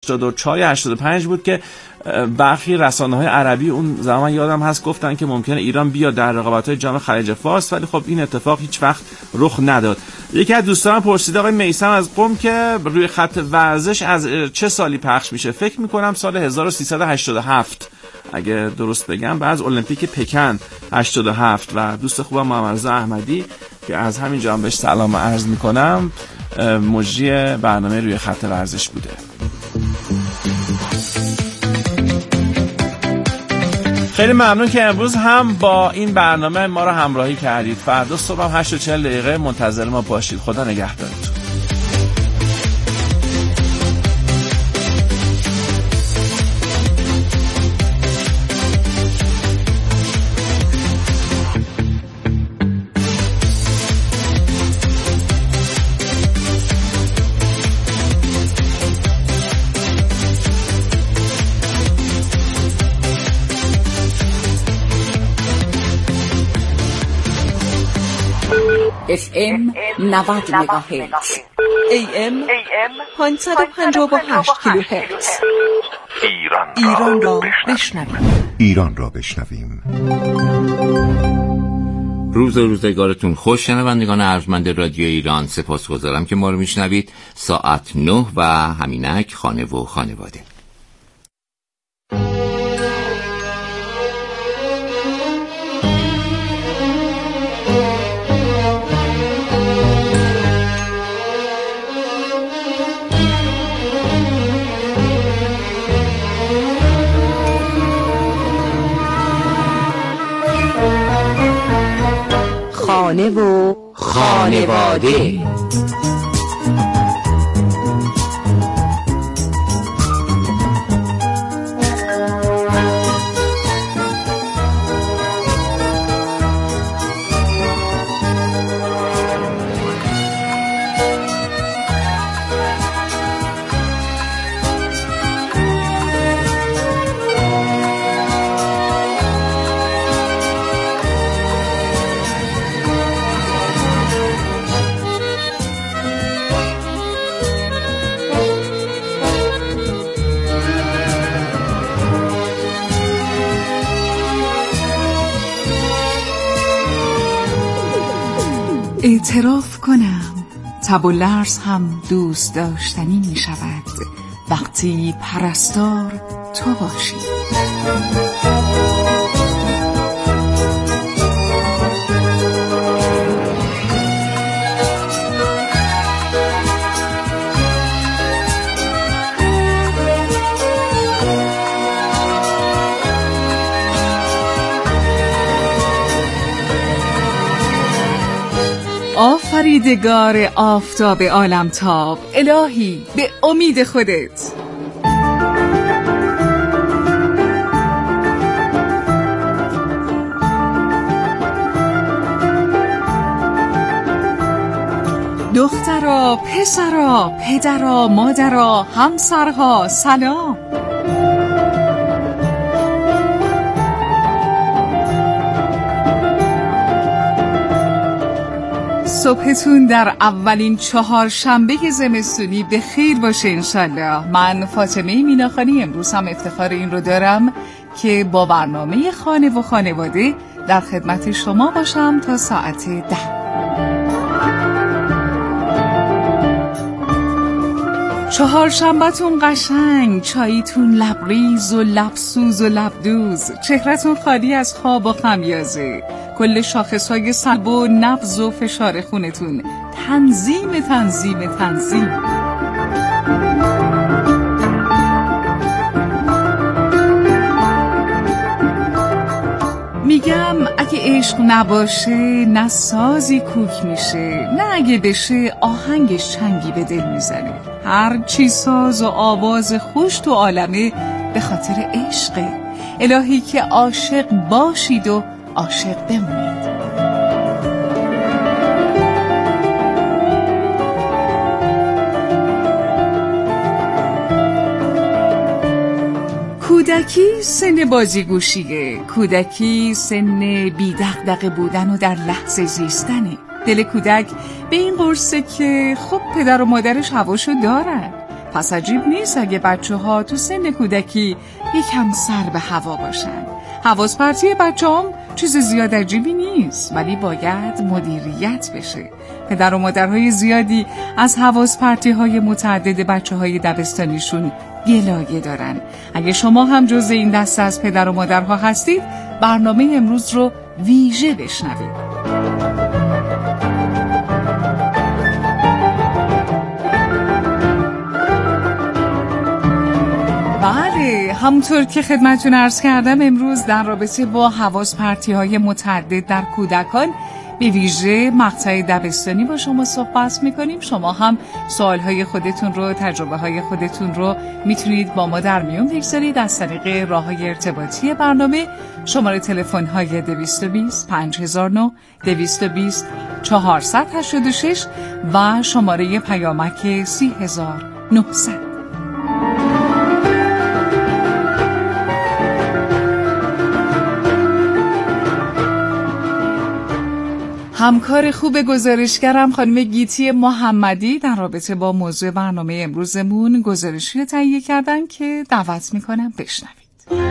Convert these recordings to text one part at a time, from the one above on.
84 یا 85 بود که برخی رسانه‌های عربی اون زمان یادم هست گفتن که ممکنه ایران بیاد در رقابت‌های جام خلیج فارس، ولی خب این اتفاق هیچ وقت رخ نداد. یکی از دوستان پرسید آقای میثم از قم که روی خط ورزش از چه سالی پخش میشه؟ فکر می‌کنم سال 1387 اگه درست بگم، بعد از المپیک پکن 87 و دوست خوبم محمد رضا احمدی که از همین جا بهش سلام عرض می‌کنم مجری برنامه روی خط ورزش بوده. خیلی ممنون که امروز هم با این برنامه ما رو همراهی کردید. فردا صبح 8:40 منتظر ما باشید. خدا نگهدارتون. FM 90 مگاهرتز، AM 558 کیلوهرتز. ایران را بشنویم. ایران را بشنویم. روزگارتون خوش شنوندگان ارجمند رادیو ایران. سپاسگزارم که ما رو میشنوید. ساعت 9 و همینک خانه و خانواده. خانه و خانواده. اعتراف کنم تب و لرز هم دوست داشتنی می شود وقتی پرستار تو باشی. آفریدگار آفتاب عالمتاب، الهی به امید خودت. دخترا، پسرا، پدرا، مادرا، همسرها، سلام. صبحتون در اولین چهارشنبه زمستونی به خیر باشه انشالله. من فاطمه میناخانی امروز هم افتخار این رو دارم که با برنامه خانه و خانواده در خدمت شما باشم تا ساعت 10. چهارشنبه‌تون قشنگ، چاییتون لبریز و لبسوز و لبدوز، چهرهتون خالی از خواب و خمیازه، کل شاخصهای سلب و نبض و فشار خونتون تنظیم تنظیم تنظیم. میگم اگه عشق نباشه نه سازی کوک میشه، نه اگه بشه آهنگش چنگی به دل میزنه. هر چی ساز و آواز خوش تو عالمه به خاطر عشقه. الهی که عاشق باشید و عاشق بمونید. کودکی سن بازیگوشیه، کودکی سن بی دغدغه بودن و در لحظه زیستنه. دل کودک به این قرصه که خب پدر و مادرش هواشو دارن، پس عجیب نیست اگه بچه‌ها تو سن کودکی یکم سر به هوا باشن. حواس پرتی بچه‌هام چیز زیاد عجیبی نیست، ولی باید مدیریت بشه. پدر و مادرهای زیادی از حواس پرتی‌های متعدد بچه‌های دبستانیشون گلایه دارن. اگه شما هم جزء این دسته از پدر و مادرها هستید، برنامه امروز رو ویژه بشنوید. بله، همونطور که خدمتتون عرض کردم امروز در رابطه با حواس پرتی‌های متعدد در کودکان به ویژه مقطع دبستانی با شما صحبت می‌کنیم. شما هم سوال‌های خودتون رو، تجربه‌های خودتون رو میتونید با ما در میون بگذارید از طریق راه‌های ارتباطی برنامه. شماره تلفن‌های 220 5009 220 486 و شماره پیامک 30900. همکار خوب گزارشگرم خانم گیتی محمدی در رابطه با موضوع برنامه امروزمون گزارشی تهیه کردن که دعوت میکنم بشنوید.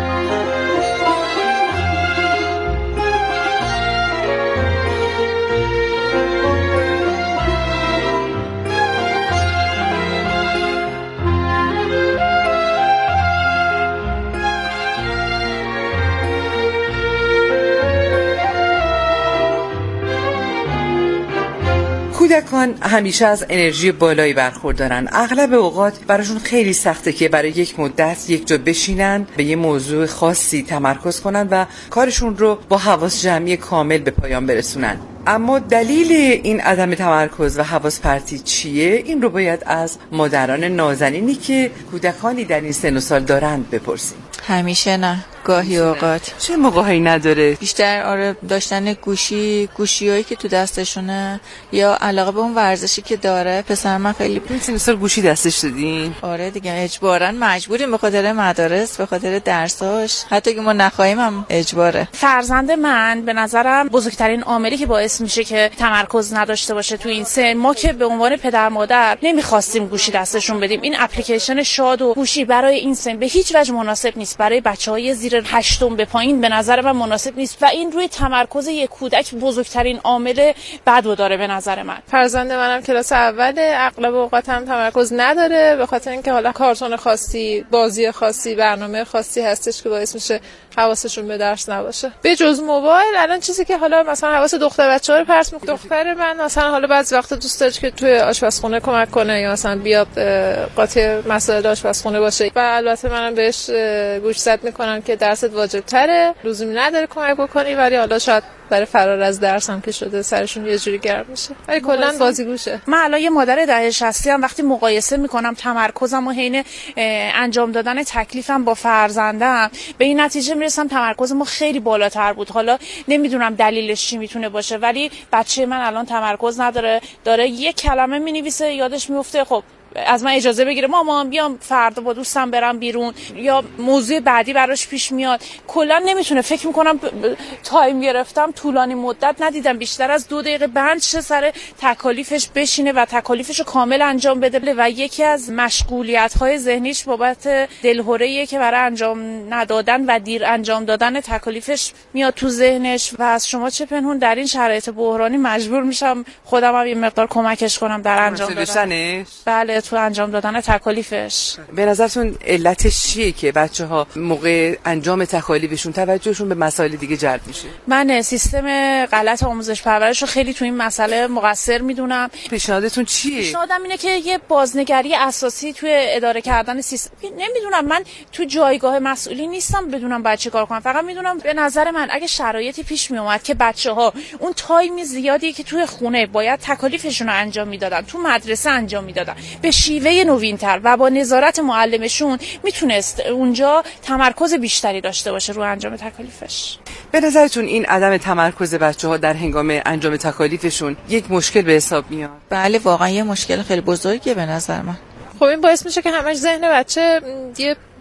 کودکان همیشه از انرژی بالایی برخوردارن. اغلب اوقات براشون خیلی سخته که برای یک مدت یک جا بشینن، به یه موضوع خاصی تمرکز کنن و کارشون رو با حواس جمعی کامل به پایان برسونن. اما دلیل این عدم تمرکز و حواس پرتی چیه؟ این رو باید از مادران نازنینی که کودکانی در این سن و سال دارند بپرسیم. همیشه نه، گاهی اوقات. چه موقعی نداره؟ بیشتر داشتن گوشیایی که تو دستشونه یا علاقه به اون ورزشی که داره. پسر من خیلی مثلا گوشی دستش دادین؟ آره دیگه، اجباراً مجبوریم به خاطر مدارس، به خاطر درساش، حتی که ما نخواهیم هم اجباره. فرزند من به نظرم بزرگترین عاملی که باعث میشه که تمرکز نداشته باشه تو این سن، ما که به عنوان پدر مادر نمیخواستیم گوشی دستشون بدیم. این اپلیکیشن شاد و گوشی برای این سن به هیچ وجه مناسب نیست. برای بچهای زیر 8 به پایین به نظر من مناسب نیست و این روی تمرکز یک کودک بزرگترین عامل بدو داره به نظر من. فرزند منم کلاس اوله، اغلب اوقات هم تمرکز نداره به خاطر اینکه حالا کارتون خاصی، بازی خاصی، برنامه خاصی هستش که باعث میشه حواسشون به درس نباشه. به جز موبایل الان چیزی که حالا مثلا حواس دختر بچه‌ها رو پرت می‌کنه. دختر من مثلا حالا بعضی وقتا دوست داره که توی آشپزخونه کمک کنه یا مثلا بیاد قاطی مسائل آشپزخونه باشه و البته منم بهش گوش زد می‌کنم که درست واجب‌تره، لزومی نداره کمک بکنی، ولی حالا شاید برای فرار از درس هم که شده سرشون یه جوری گرم میشه. ولی کلا بازیگوشه. من الان یه مادر دهه 60 ام، وقتی مقایسه میکنم تمرکزم و حین انجام دادن تکلیفم با فرزندم به این نتیجه میرسم تمرکز ما خیلی بالاتر بود. حالا نمیدونم دلیلش چی میتونه باشه، ولی بچه من الان تمرکز نداره، داره یه کلمه مینویسه یادش میفته خب از من اجازه بگیره مامان بیام فردا با دوستم برم بیرون، یا موضوع بعدی براش پیش میاد. کلا نمیتونه. فکر میکنم تایم گرفتم طولانی مدت ندیدم بیشتر از 2 دقیقه بند شه سر تکالیفش بشینه و تکالیفش رو کامل انجام بده و یکی از مشغولیت‌های ذهنیش بابت دلهره‌ایه که برای انجام ندادن و دیر انجام دادن تکالیفش میاد تو ذهنش و از شما چه پنهون در این شرایط بحرانی مجبور میشم خودم هم یه مقدار کمکش کنم در انجام دادنش. بله، تو انجام دادن تکالیفش. به نظرتون علتش چیه که بچه‌ها موقع انجام تکالیفشون توجهشون به مسائل دیگه جلب میشه؟ من سیستم غلط آموزش پرورش رو خیلی تو این مسئله مقصر میدونم. پیشنهادتون چیه؟ پیشنهادم اینه که یه بازنگری اساسی توی اداره کردن سیستم. نمیدونم، من تو جایگاه مسئولی نیستم بدونم بچه کار کنم. فقط میدونم به نظر من اگه شرایطی پیش می اومد که بچه‌ها اون تایم زیادی که توی خونه باید تکالیفشون رو انجام میدادن تو مدرسه انجام میدادن به شیوه نوین‌تر و با نظارت معلمشون، میتونست اونجا تمرکز بیشتری داشته باشه رو انجام تکالیفش. به نظرتون این عدم تمرکز بچه‌ها در هنگام انجام تکالیفشون یک مشکل به حساب میاد؟ بله، واقعا یه مشکل خیلی بزرگیه به نظر من. خب این باعث میشه که همش ذهن بچه یه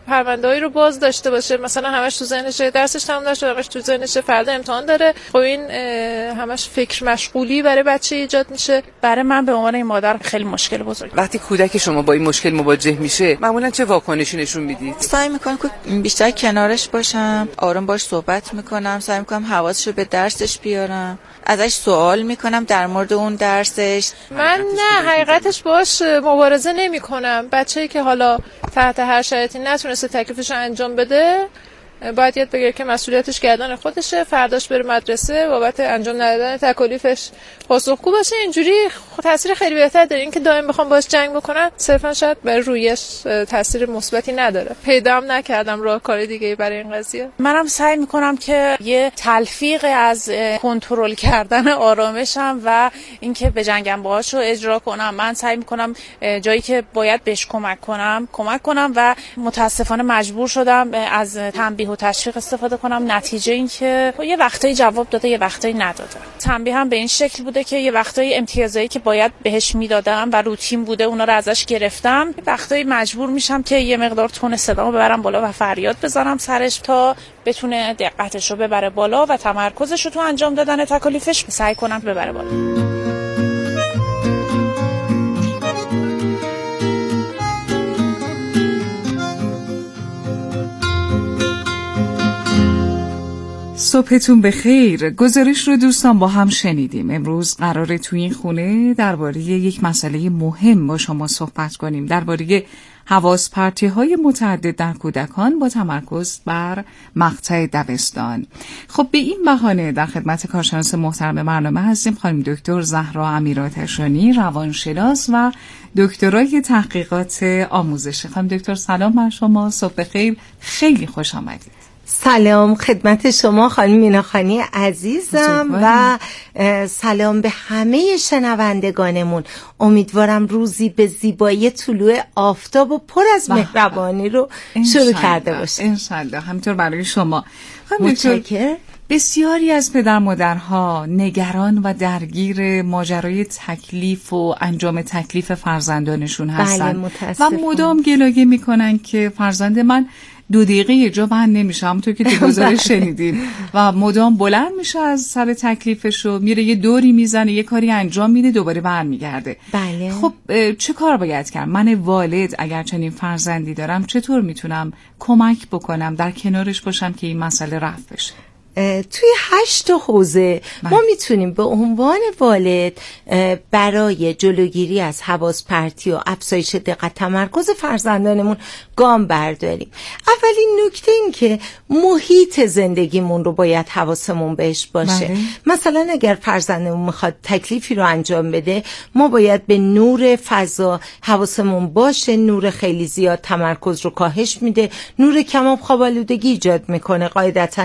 پرونده‌ای رو باز داشته باشه، مثلا همش تو ذهنشه درسش تموم نشده، همش تو ذهنشه فردا امتحان داره. خب این همش فکر مشغولی برای بچه ایجاد میشه. برای من به عنوان مادر خیلی مشکل بزرگ. وقتی کودک شما با این مشکل مواجه میشه معمولا چه واکنشی نشون میدید؟ سعی میکنم که بیشتر کنارش باشم، آروم باش صحبت میکنم، سعی میکنم حواسشو به درسش بیارم، ازش سوال میکنم در مورد اون درسش. من نه حقیقتش باش مبارزه نمیکنم. بچه‌ای که حالا تحت هر شرایطی نتونسته تکلیفش رو انجام بده باید یاد بگیره که مسئولیتش گردن خودشه، فرداش بره مدرسه بابت انجام ندادن تکالیفش پاسخگو باشه. اینجوری تاثیر خیلی بهتر داره. اینکه دائم بخوام باش جنگ بکنن صرفا شاید برای رویش تاثیر مثبتی نداره. پیدام نکردم راهکار دیگه‌ای برای این قضیه. منم سعی میکنم که یه تلفیق از کنترل کردن آرامشم و اینکه بجنگم باهاشو اجرا کنم. من سعی میکنم جایی که باید بهش کمک کنم و متاسفانه مجبور شدم از تنبیه و تشویق استفاده کنم. نتیجه این که یه وقتایی جواب داده یه وقتایی نداده. تنبیه هم به این شکل بوده که یه وقتایی امتیازایی که باید بهش میدادم و روتین بوده اونا رو ازش گرفتم. یه وقتایی مجبور میشم که یه مقدار تون صدامو ببرم بالا و فریاد بزنم سرش تا بتونه دقتش رو ببره بالا و تمرکزش رو تو انجام دادن تکالیفش سعی کنم ببره بالا. صبحتون بخیر. گزارش رو دوستان با هم شنیدیم. امروز قراره توی این خونه درباره یک مسئله مهم با شما صحبت کنیم، درباره حواس پرتی‌های متعدد در کودکان با تمرکز بر مقطع دبستان. خب به این بهانه در خدمت کارشناس محترم برنامه هستیم خانم دکتر زهرا امیرآتشانی، روانشناس و دکترای تحقیقات آموزش. خانم دکتر سلام بر شما، صبح بخیر، خیلی خوش آمدید. سلام خدمت شما خانم میناخانی عزیزم و سلام به همه شنوندگانمون. امیدوارم روزی به زیبایی طلوع آفتاب و پر از مهربانی رو شروع کرده باشه. انشالله. همینطور برای شما. متشکرم. بسیاری از پدر مادرها نگران و درگیر ماجرای تکلیف و انجام تکلیف فرزندانشون هستن و مدام گلایه میکنن که فرزند من 2 دقیقه جا بند نمیشه، همونطور که تو گزارش شنیدیم، و مدام بلند میشه از سر تکلیفش و میره یه دوری میزنه، یه کاری انجام میده، دوباره برمیگرده. بله. خب چه کار باید کرد؟ من والد اگر چنین فرزندی دارم چطور میتونم کمک بکنم، در کنارش باشم که این مسئله رفع بشه؟ توی 8 حوزه ما میتونیم به عنوان والد برای جلوگیری از حواس پرتی و افزایش دقت تمرکز فرزندانمون گام برداریم. اولین نکته این که محیط زندگیمون رو باید حواسمون بهش باشه. مثلا اگر فرزندمون میخواد تکلیفی رو انجام بده، ما باید به نور فضا حواسمون باشه. نور خیلی زیاد تمرکز رو کاهش میده، نور کم آب خواب آلودگی ایجاد میکنه. قاعدتا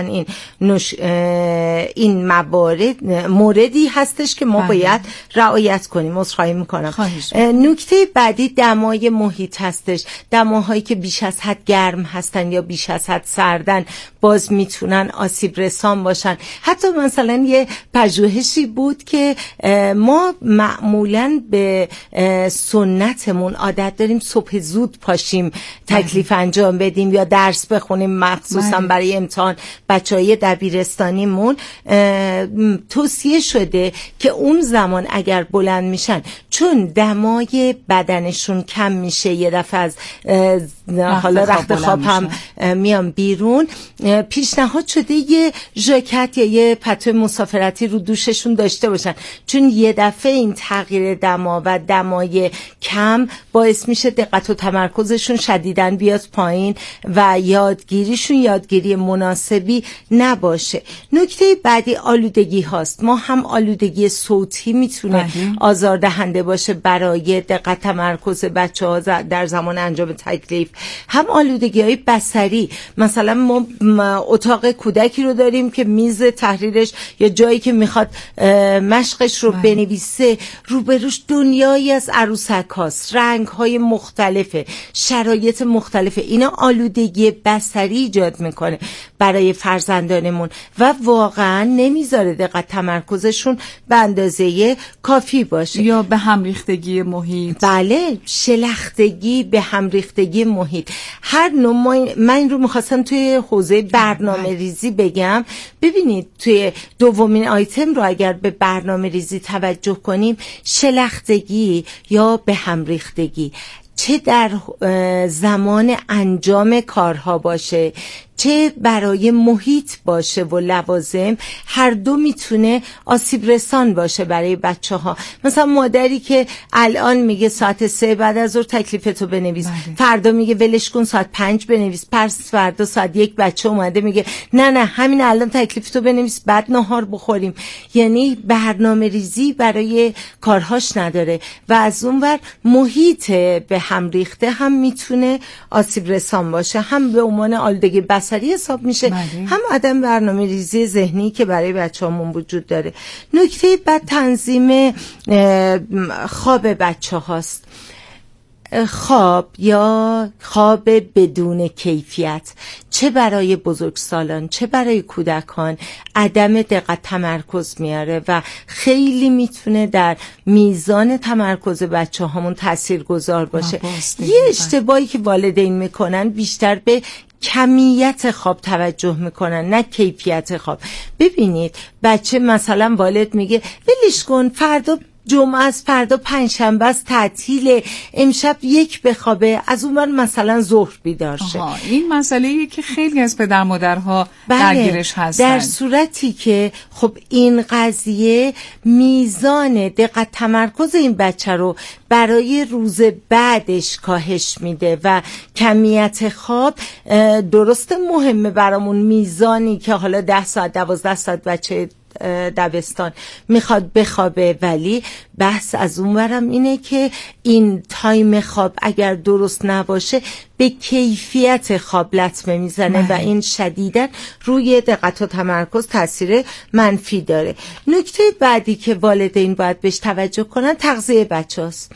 این موردی هستش که ما باید رعایت کنیم. عذرخواهی میکنم. نکته بعدی دمای محیط هستش. دماهایی که بیش از حد گرم هستن یا بیش از حد سردن باز میتونن آسیب رسان باشن. حتی مثلا یه پژوهشی بود که ما معمولاً به سنتمون عادت داریم صبح زود پاشیم تکلیف انجام بدیم یا درس بخونیم، مخصوصا برای امتحان. بچهای دبیرستانیمون توصیه شده که اون زمان اگر بلند میشن، چون دمای بدنشون کم میشه، یه دفعه از حالا رخت خواب هم میان بیرون، پیشنهاد شده یه ژاکت یا یه پتو مسافرتی رو دوششون داشته باشن، چون یه دفعه این تغییر دما و دمای کم باعث میشه دقت و تمرکزشون شدیداً بیاد پایین و یادگیریشون یادگیری مناسبی نباشه. نکته بعدی آلودگی هاست. ما هم آلودگی صوتی میتونه آزاردهنده باشه برای دقت تمرکز بچه‌ها در زمان انجام تکلیف، هم آلودگی های بصری. مثلا ما اتاق کودکی رو داریم که میز تحریرش یا جایی که میخواد مشقش رو بنویسه روبروش دنیایی از عروسک هاست، رنگ های مختلفه، شرایط مختلفه. اینا آلودگی بصری ایجاد میکنه برای فرزندانمون و واقعا نمیذاره دقت تمرکزشون به اندازه کافی باشه. یا به هم ریختگی محیط. بله، شلختگی، به هم ریختگی محیط. محیط. هر نوع من این رو میخواستم توی حوزه برنامه ریزی بگم. ببینید توی دومین آیتم رو اگر به برنامه ریزی توجه کنیم، شلختگی یا به هم ریختگی چه در زمان انجام کارها باشه چه برای محیط باشه و لوازم، هر دو میتونه آسیب رسان باشه برای بچه ها. مثلا مادری که الان میگه ساعت 3 بعد از ظهر تکلیفتو بنویس، فردا میگه ولش کن ساعت 5 بنویس، پس فردا ساعت 1 بچه اومده میگه نه همین الان تکلیفتو بنویس بعد نهار بخوریم. یعنی برنامه ریزی برای کارهاش نداره و از اون ور محیط به هم ریخته هم میتونه آسیب رسان باشه، هم به عنوان آلودگی بصری حساب میشه، هم عدم برنامه ریزی ذهنی که برای بچه‌هامون وجود داره. نکته بعد تنظیم خواب بچه هاست. خواب یا خواب بدون کیفیت، چه برای بزرگسالان چه برای کودکان، عدم دقت تمرکز میاره و خیلی میتونه در میزان تمرکز بچه هامون تاثیرگذار باشه. یه اشتباهی که والدین میکنن بیشتر به کمیت خواب توجه میکنن نه کیفیت خواب. ببینید بچه مثلا والد میگه ولش کن فردا جمعه است، فردا پنجشنبه است، تعطیله، امشب 1 بخوابه، از اون ور مثلا ظهر بیدار شه. این مسئله‌ایه که خیلی از پدر مادرها درگیرش هستن. در صورتی که خب این قضیه میزان دقت تمرکز این بچه رو برای روز بعدش کاهش میده و کمیت خواب درسته مهمه برامون، میزانی که حالا 10 ساعت 12 ساعت بچه دبستان میخواد بخوابه، ولی بحث از اونورم اینه که این تایم خواب اگر درست نباشه به کیفیت خواب لطمه میزنه و این شدیداً روی دقت و تمرکز تاثیر منفی داره. نکته بعدی که والدین باید بهش توجه کنن تغذیه بچه‌ست.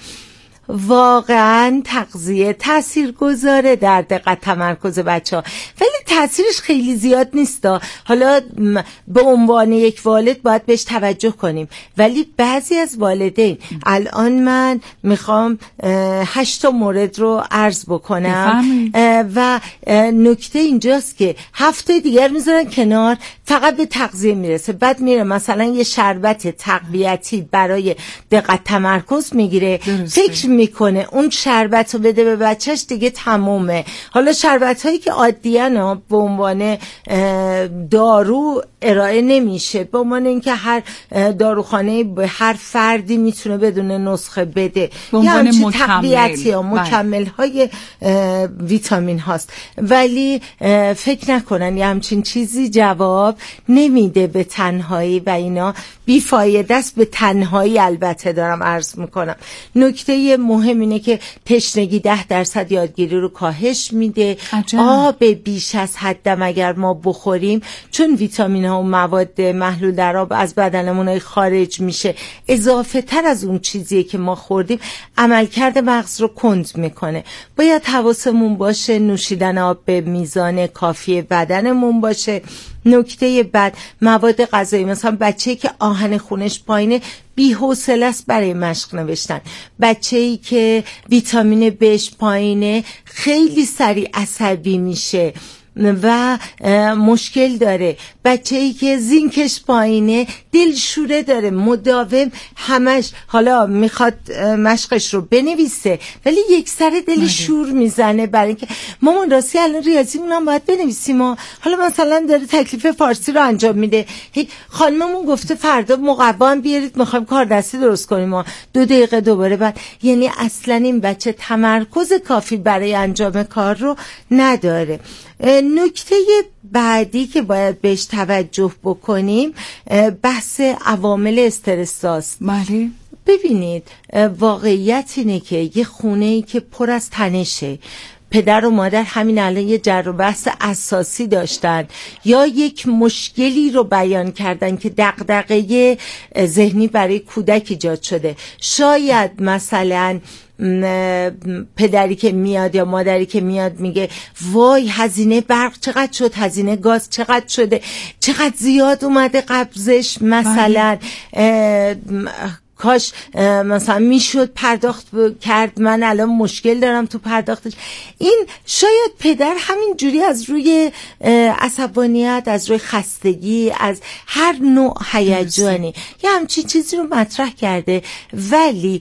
واقعا تغذیه تأثیر گذاره در دقت تمرکز بچه ها، ولی تأثیرش خیلی زیاد نیست. حالا به عنوان یک والد باید بهش توجه کنیم، ولی بعضی از والدین الان من میخوام 8 مورد رو عرض بکنم و نکته اینجاست که هفته دیگر میذارن کنار، فقط به تغذیه میرسه، بعد میره مثلا یه شربت تقویتی برای دقت تمرکز میگیره، فکر میکنه اون شربت رو بده به بچهش دیگه تمومه. حالا شربت هایی که عادیاً به عنوان دارو ارائه نمیشه، به عنوان اینکه هر داروخانه به هر فردی میتونه بدون نسخه بده، به عنوان تقویتی یا مکمل های ویتامین هاست، ولی فکر نکنن یه همچین چیزی جواب نمیده به تنهایی و اینا بیفایده است. به تنهایی البته دارم عرض میکنم. نکته مهم اینه که تشنگی 10% یادگیری رو کاهش میده. آب بیش از حدم اگر ما بخوریم، چون ویتامین ها و مواد محلول در آب از بدنمون خارج میشه، اضافه تر از اون چیزیه که ما خوردیم عملکرد مغز رو کند میکنه. باید حواسمون باشه نوشیدن آب به میزان کافی بدنمون باشه. نکته بعد مواد غذایی، مثلا بچه‌ای که آهن خونش پایینه بی‌حوصله است برای مشق نوشتن، بچه‌ای که ویتامین بش پایینه خیلی سریع عصبی میشه و مشکل داره، بچه‌ای که زینکش پایینه دلشوره داره، مداوم همش حالا میخواد مشقش رو بنویسه ولی یک سر دل شور میزنه برای اینکه مامان راستی الان ریاضیمون هم باید بنویسیم، حالا مثلا داره تکلیف فارسی رو انجام میده، خانممون گفته فردا مقوا هم بیارید میخوایم کار دستی درست کنیم 2 دقیقه دوباره بعد. یعنی اصلا این بچه تمرکز کافی برای انجام کار رو نداره. نکته بعدی که باید بهش توجه بکنیم بحث عوامل استرس است. بله. ببینید واقعیت اینه که یه خونه‌ای که پر از تنشه، پدر و مادر همین الان یه جر و بحث اساسی داشتن یا یک مشکلی رو بیان کردن که دغدغه ذهنی برای کودک ایجاد شده، شاید مثلا پدری که میاد یا مادری که میاد میگه وای هزینه برق چقدر شد، هزینه گاز چقدر شده، چقدر زیاد اومده قبضش، مثلا کاش مثلا میشد پرداخت کرد، من الان مشکل دارم تو پرداختش. این شاید پدر همین جوری از روی عصبانیت، از روی خستگی، از هر نوع هیجانی یه همچین چیزی رو مطرح کرده، ولی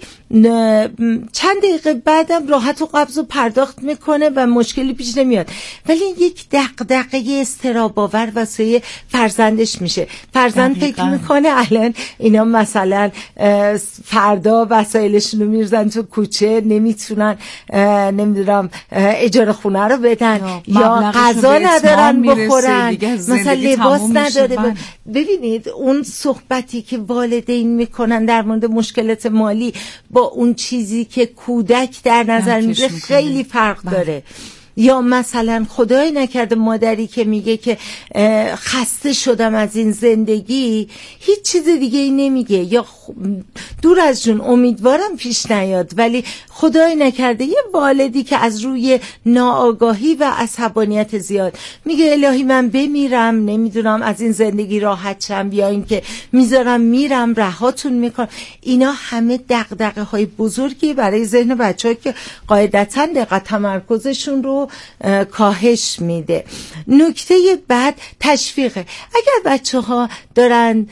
چند دقیقه بعدم راحت و قبض و پرداخت میکنه و مشکلی پیش نمیاد. ولی یک دغدغه اضطراب‌آور واسه فرزندش میشه. فرزند فکر میکنه الان اینا مثلا فردا وسایلشون رو میرزن تو کوچه، نمیتونن نمیدونم اجاره خونه رو بدن یا غذا ندارن بخورن، مثلا لباس نداره. ببینید اون صحبتی که والدین میکنن در مورد مشکلات مالی با اون چیزی که کودک در نظر میگیره خیلی فرق داره. یا مثلا خدای نکرده مادری که میگه که خسته شدم از این زندگی، هیچ چیز دیگه ای نمیگه، یا دور از جون امیدوارم پیش نیاد، ولی خدای نکرده یه والدی که از روی ناآگاهی و عصبانیت زیاد میگه الهی من بمیرم، نمیدونم از این زندگی راحت شم، یا اینکه میذارم میرم رهاتون میکنم. اینا همه دغدغه های بزرگی برای ذهن بچه‌ها که قاعدتاً دقت تمرکزشون رو کاهش میده. نکته بعد تشویقه. اگر بچه‌ها دارن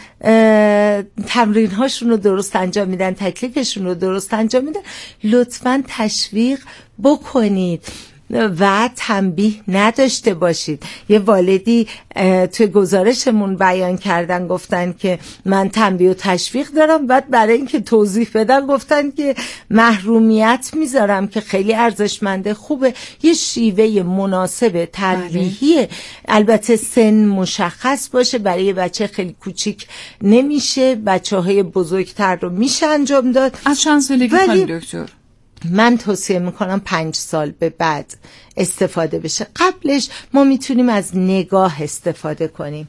تمرین هاشون رو درست انجام میدن، تکلیفشون رو درست انجام میدن، لطفاً تشویق بکنید و تنبیه نداشته باشید. یه والدی توی گزارشمون بیان کردن، گفتن که من تنبیه و تشویق دارم، بعد برای اینکه توضیح بدن گفتن که محرومیت میذارم که خیلی ارزشمنده، خوبه یه شیوه مناسب تنبیهی، البته سن مشخص باشه، برای بچه خیلی کوچیک نمیشه، بچه‌های بزرگتر رو میشه انجام داد. از چند سالگی خانم دکتر؟ من توصیه میکنم 5 سال به بعد استفاده بشه. قبلش ما میتونیم از نگاه استفاده کنیم.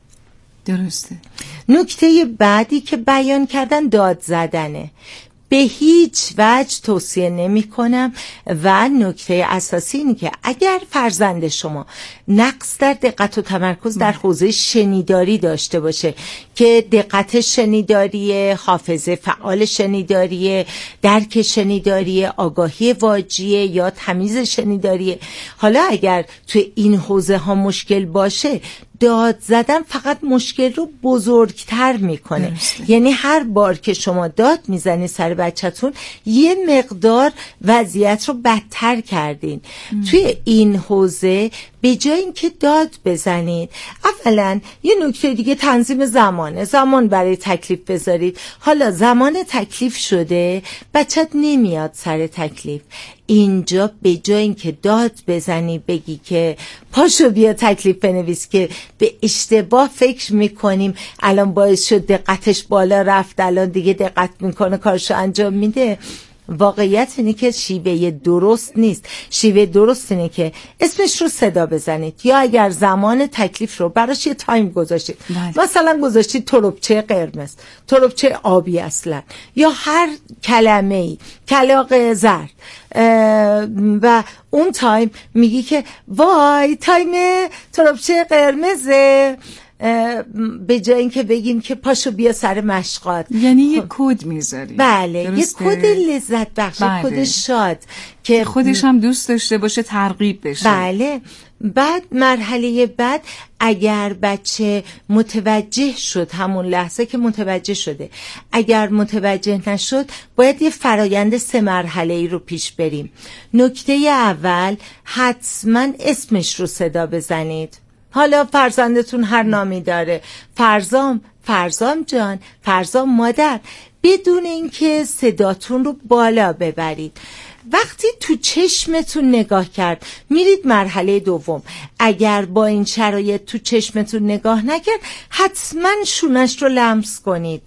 درسته. نکته بعدی که بیان کردن داد زدنه. به هیچ وجه توصیه نمی کنم. و نکته اساسی اینه که اگر فرزند شما نقص در دقت و تمرکز در حوزه شنیداری داشته باشه که دقت شنیداری، حافظه فعال شنیداری، درک شنیداری، آگاهی واجیه یا تمیز شنیداری، حالا اگر تو این حوزه ها مشکل باشه، داد زدن فقط مشکل رو بزرگتر میکنه. یعنی هر بار که شما داد میزنی سر بچه‌تون یه مقدار وضعیت رو بدتر کردین. توی این حوزه به جای اینکه داد بزنید، اولا یه نکته دیگه تنظیم زمان برای تکلیف بذارید. حالا زمان تکلیف شده، بچت نمیاد سر تکلیف، اینجا به جای اینکه داد بزنی بگی که پاشو بیا تکلیف بنویس که به اشتباه فکر میکنیم الان باعث شد دقتش بالا رفت، الان دیگه دقت میکنه کارشو انجام میده، واقعیت اینه که شیوه درست نیست. شیوه درست اینه که اسمش رو صدا بزنید، یا اگر زمان تکلیف رو براش یه تایم گذاشتید، مثلا گذاشتید تربچه قرمز، تربچه آبی اصلا، یا هر کلمه‌ای، کلاغ زرد، و اون تایم میگی که وای تایم تربچه قرمزه، به جای اینکه بگیم که پاشو بیا سر مشقات. یعنی یه کد میذاری. بله، یه کد لذت بخش، کد شاد که خودش هم دوست داشته باشه، ترغیب بشه. بله. بعد مرحله بعد اگر بچه متوجه شد، همون لحظه که متوجه شده، اگر متوجه نشد باید یه فرایند 3 مرحله‌ای رو پیش بریم. نکته اول، حتما اسمش رو صدا بزنید. حالا فرزندتون هر نامی داره، فرزام جان، فرزام مادر، بدون اینکه صداتون رو بالا ببرید. وقتی تو چشمتون نگاه کرد، میرید مرحله دوم. اگر با این شرایط تو چشمتون نگاه نکرد، حتما شونش رو لمس کنید،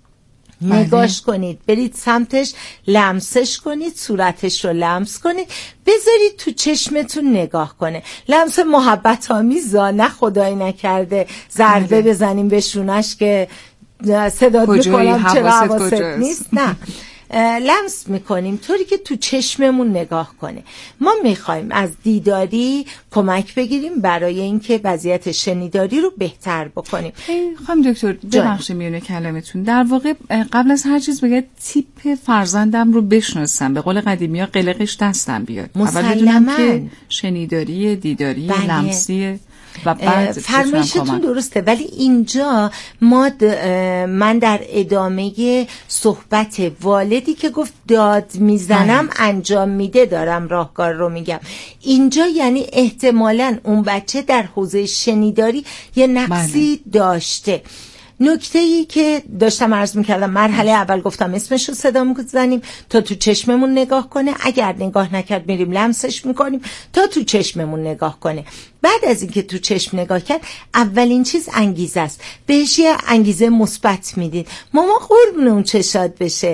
نگاش کنید، برید سمتش، لمسش کنید، صورتش رو لمس کنید، بذارید تو چشمتون نگاه کنه. لمس محبت آمیزا، نه خدای نکرده ضربه بزنیم به شونش که صدات میکنم چرا حواست نیست، نه. لمس میکنیم طوری که تو چشممون نگاه کنه. ما میخوایم از دیداری کمک بگیریم برای اینکه وضعیت شنیداری رو بهتر بکنیم. خانم دکتر ببخشید میونه کلامتون، در واقع قبل از هر چیز باید تیپ فرزندم رو بشناسم. به قول قدیمی‌ها قلقش دستم بیاد. اول بدونم که شنیداری، دیداری، لمسی و بعد فرمایشتون درسته، ولی اینجا من در ادامه صحبت والدی که گفت داد میزنم انجام میده دارم راهکار رو میگم. اینجا یعنی احتمالاً اون بچه در حوزه شنیداری یه نقصی داشته. نکته‌ای که داشتم عرض می‌کردم، مرحله اول گفتم اسمش رو صدا می‌زنیم تا تو چشممون نگاه کنه، اگر نگاه نکرد میریم لمسش می‌کنیم تا تو چشممون نگاه کنه. بعد از اینکه تو چشم نگاه کرد، اولین چیز انگیزه است. بهش یه انگیزه مثبت میدین. ماما قربون اون چشات بشه،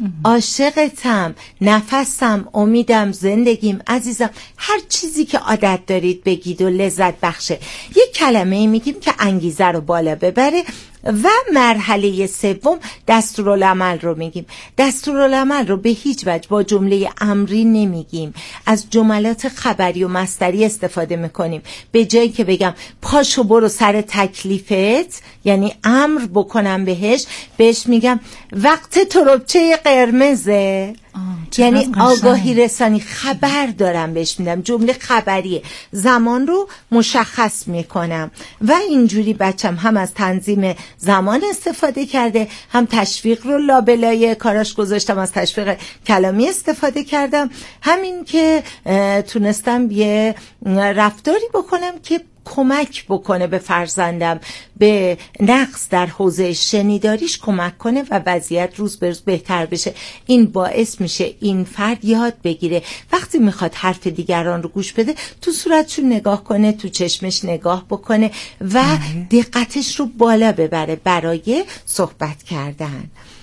عاشقتم، نفسم، امیدم، زندگیم، عزیزم، هر چیزی که عادت دارید بگید و لذت بخشه. یه کلمه میگیم که انگیزه رو بالا ببره. و مرحله سوم دستورالعمل رو میگیم. دستورالعمل رو به هیچ وجه با جمله امری نمیگیم، از جملات خبری و مصدری استفاده میکنیم. به جایی که بگم پاشو برو سر تکلیفت، یعنی امر بکنم بهش میگم وقت تربچه قرمزه، یعنی آگاهی رسانی، خبر دارم بهش میدم، جمله خبریه، زمان رو مشخص میکنم. و اینجوری بچم هم از تنظیم زمان استفاده کرده، هم تشویق رو لابلای کاراش گذاشتم، از تشویق کلامی استفاده کردم، همین که تونستم یه رفتاری بکنم که کمک بکنه به فرزندم به نقص در حوزه شنیداریش کمک کنه و وضعیت روز به روز بهتر بشه. این باعث میشه این فرد یاد بگیره وقتی میخواد حرف دیگران رو گوش بده تو صورتشون نگاه کنه، تو چشمش نگاه بکنه و دقتش رو بالا ببره برای صحبت کردن.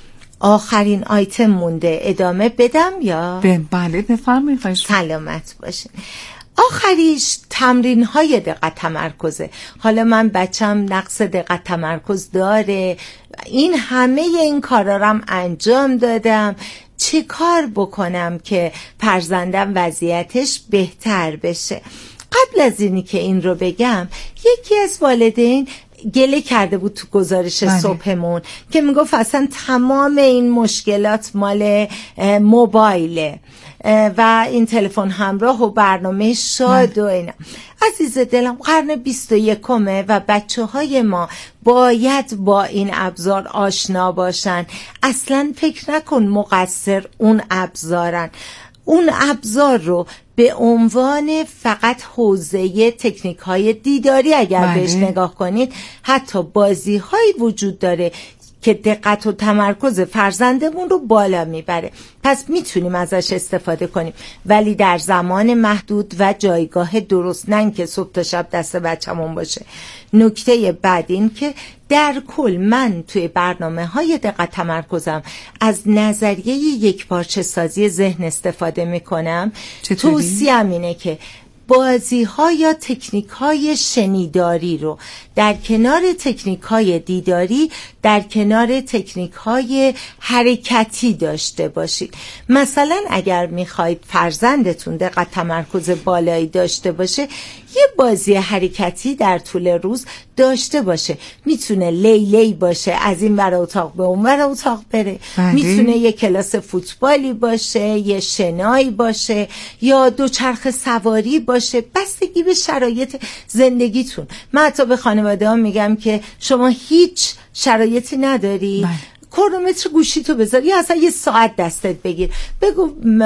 آخرین آیتم مونده، ادامه بدم یا؟ بله بفرمایید. سلامت باشین. آخریش تمرین های دقت تمرکزه. حالا من بچم نقص دقت تمرکز داره، این همه این کارا رو هم انجام دادم، چه کار بکنم که فرزندم وضعیتش بهتر بشه؟ قبل از اینی که این رو بگم، یکی از والدین گله کرده بود تو گزارش صبحمون که میگفت اصلا تمام این مشکلات مال موبایله و این تلفن همراه و برنامه شاد و اینا. عزیز دلم، قرن 21 و بچه های ما باید با این ابزار آشنا باشن. اصلا فکر نکن مقصر اون ابزارن. اون ابزار رو به عنوان فقط حوزه تکنیک های دیداری اگر بهش نگاه کنید، حتی بازی هایی وجود داره که دقت و تمرکز فرزندمون رو بالا میبره. پس میتونیم ازش استفاده کنیم، ولی در زمان محدود و جایگاه درست، نه اینکه صبح تا شب دست بچه‌مون باشه. نکته بعد این که در کل من توی برنامه‌های دقت تمرکزم از نظریه یکپارچه سازی ذهن استفاده میکنم. توصیه‌ام اینه که بازی‌ها یا تکنیک‌های شنیداری رو در کنار تکنیک‌های دیداری، در کنار تکنیک‌های حرکتی داشته باشید. مثلا اگر می‌خواید فرزندتون دقت تمرکز بالایی داشته باشه، یه بازی حرکتی در طول روز داشته باشه. میتونه لیلی باشه، از این ور اتاق به اون ور اتاق بره، میتونه یه کلاس فوتبالی باشه، یه شنایی باشه، یا دوچرخه سواری باشه، بستگی به شرایط زندگیتون. من حتی به خانواده ها میگم که شما هیچ شرایطی نداری، کرونومتر گوشی تو بذار یا اصلا یه ساعت دستت بگیر، بگو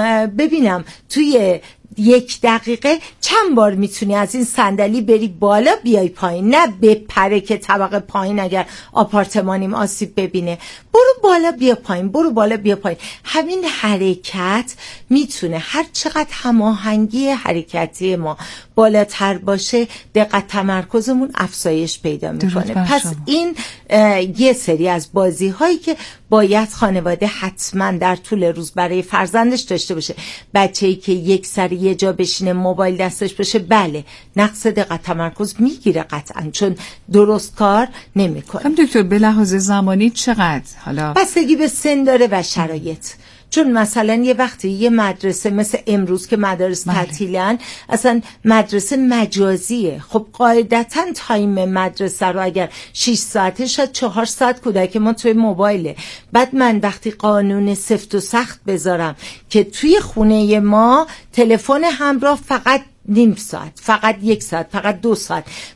ببینم توی 1 دقیقه چند بار میتونی از این صندلی بری بالا بیای پایین، نه بپره که طبقه پایین اگر آپارتمانیم آسیب ببینه. برو بالا بیا پایین، برو بالا بیا پایین. همین حرکت میتونه هر چقدر هماهنگی حرکتی ما بالاتر باشه، دقت تمرکزمون افزایش پیدا میکنه. پس این یه سری از بازی هایی که باید خانواده حتما در طول روز برای فرزندش داشته باشه. بچه‌ای که یک سر یه جا بشینه موبایل دستش باشه، بله نقص دقت تمرکز میگیره قطعا، چون درست کار نمیکنه. دکتر به لحاظ زمانی چقدر؟ حالا بستگی به سن داره و شرایط، چون مثلا یه وقتی یه مدرسه مثل امروز که مدارس تعطیلن اصلا مدرسه مجازیه، خب قاعدتا تایم مدرسه رو اگر 6 ساعته شاید 4 ساعت کودک ما توی موبایله. بعد من وقتی قانون سفت و سخت بذارم که توی خونه ما تلفن همراه فقط نیم ساعت، فقط 1 ساعت، فقط 2 ساعت،